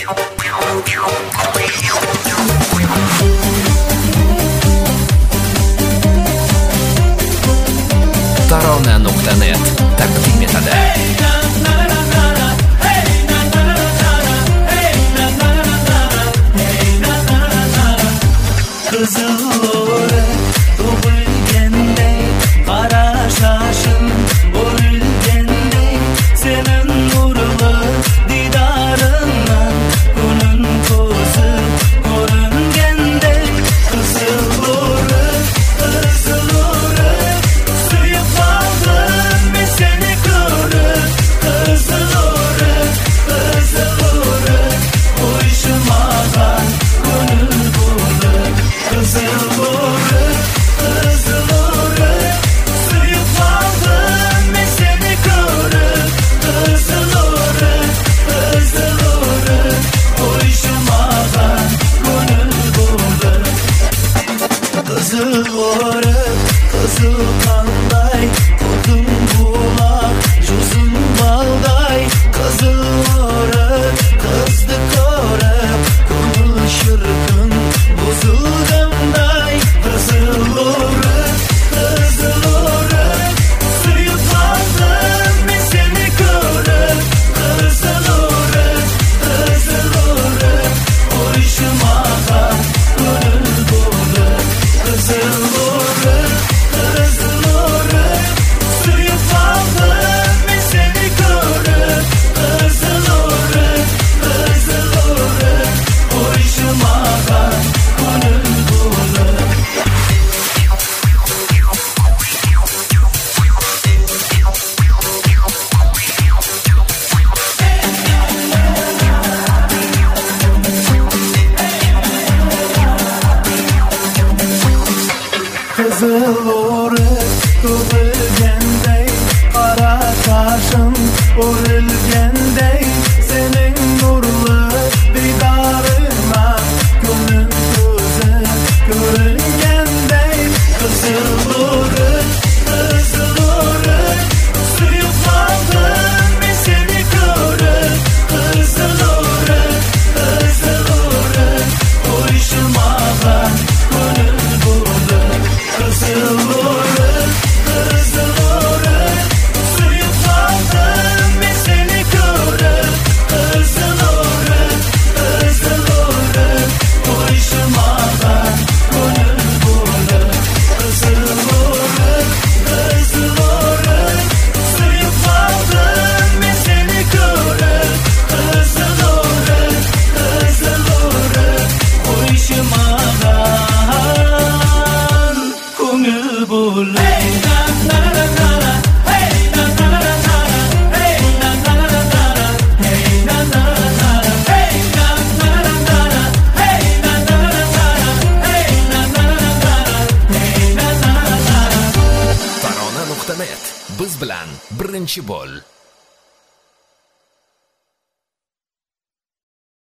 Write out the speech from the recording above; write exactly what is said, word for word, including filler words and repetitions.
Tarona nuqta net taqdim etadi. Qizillo'ri tug'ilganday, qara shashim o'rilganday, senin nurli didoringdan kunim ko'zi ko'ringanday. Qizillo'ri, qizillo'ri, suyib qoldim men seni ko'rib. Qizillo'ri, qizillo'ri, qo'yishmagan ko'ngil bo'lib. Qizillo'ri, qizillo'ri, suyib qoldim men seni ko'rib. Qizillo'ri, qizillo'ri, qo'yishmagan ko'ngil bo'lib. Qizillo'ri, qizil qanday, ko'zim buloq, yuzim balday. Qizillo'ri, qizni ko'rib, ko'ngil shirkin buzilganday. Qizillo'ri, qizillo'ri, suyib qoldim men seni ko'rib. Qizillo'ri, qizillo'ri, qo'yishmagan ko'ngil bo'lib. Qizillo'ri, qizillo'ri, suyib qoldim men seni ko'rib. Qizillo'ri, qizillo'ri, qo'yishmagan ko'ngil bo'lib. Qizillo'ri tug'ilganday, qara qashim o'rilganday, sening nurli didoringdan ko'nglim ko'zi ko'ringanday. Qizillo'ri, qizillo'ri, suyib qoldim men seni ko'rib. Qizillo'ri, qizillo'ri, qo'yishmagan ko'ngil bo'lib. Qizillo'ri, qizillo'ri, suyib qoldim men seni ko'rib. Qizillo'ri, qizillo'ri, qo'yishmagan ko'ngil bo'lib. Qizillo'ri, qizillo'ri, suyib qoldim men seni ko'rib. Qizillo'ri, qizillo'ri, qo'yishmagan ko'ngil bo'lib. Tarona nuqta net biz bilan birinchi bo'l.